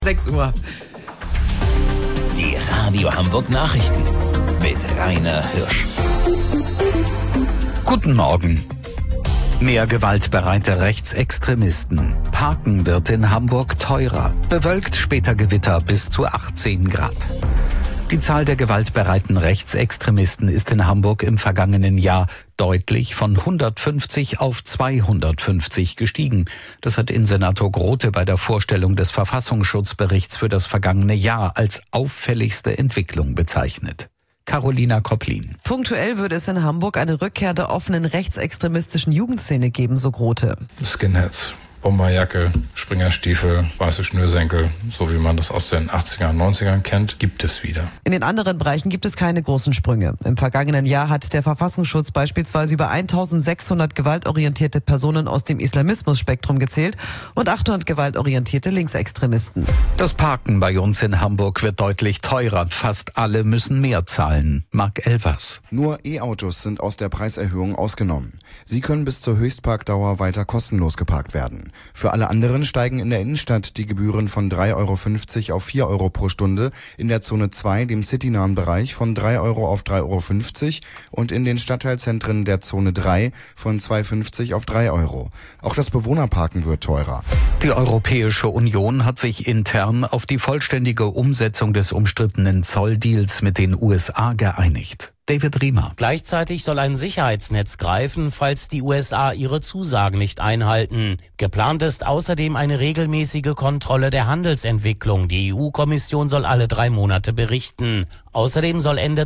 6 Uhr. Die Radio Hamburg Nachrichten mit Rainer Hirsch. Guten Morgen. Mehr gewaltbereite Rechtsextremisten. Parken wird in Hamburg teurer. Bewölkt, später Gewitter bis zu 18 Grad. Die Zahl der gewaltbereiten Rechtsextremisten ist in Hamburg im vergangenen Jahr deutlich von 150 auf 250 gestiegen. Das hat Innensenator Grote bei der Vorstellung des Verfassungsschutzberichts für das vergangene Jahr als auffälligste Entwicklung bezeichnet. Carolina Kopplin. Punktuell würde es in Hamburg eine Rückkehr der offenen rechtsextremistischen Jugendszene geben, so Grote. Skinheads, Bomberjacke, Springerstiefel, weiße Schnürsenkel, so wie man das aus den 80ern, 90ern kennt, gibt es wieder. In den anderen Bereichen gibt es keine großen Sprünge. Im vergangenen Jahr hat der Verfassungsschutz beispielsweise über 1600 gewaltorientierte Personen aus dem Islamismus-Spektrum gezählt und 800 gewaltorientierte Linksextremisten. Das Parken bei uns in Hamburg wird deutlich teurer. Fast alle müssen mehr zahlen. Marc Elvers. Nur E-Autos sind aus der Preiserhöhung ausgenommen. Sie können bis zur Höchstparkdauer weiter kostenlos geparkt werden. Für alle anderen steigen in der Innenstadt die Gebühren von 3,50 € auf 4 € pro Stunde, in der Zone 2, dem citynahen Bereich, von 3 € auf 3,50 € und in den Stadtteilzentren der Zone 3 von 2,50 € auf 3 €. Auch das Bewohnerparken wird teurer. Die Europäische Union hat sich intern auf die vollständige Umsetzung des umstrittenen Zolldeals mit den USA geeinigt. David Riemer. Gleichzeitig soll ein Sicherheitsnetz greifen, falls die USA ihre Zusagen nicht einhalten. Geplant ist außerdem eine regelmäßige Kontrolle der Handelsentwicklung. Die EU-Kommission soll alle 3 Monate berichten. Außerdem soll Ende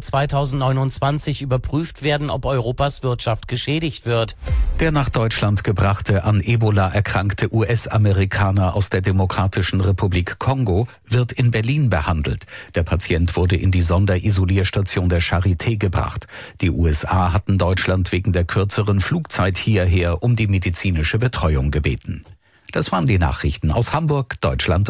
2029 überprüft werden, ob Europas Wirtschaft geschädigt wird. Der nach Deutschland gebrachte an Ebola erkrankte US-Amerikaner aus der Demokratischen Republik Kongo wird in Berlin behandelt. Der Patient wurde in die Sonderisolierstation der Charité gebracht. Die USA hatten Deutschland wegen der kürzeren Flugzeit hierher um die medizinische Betreuung gebeten. Das waren die Nachrichten aus Hamburg, Deutschland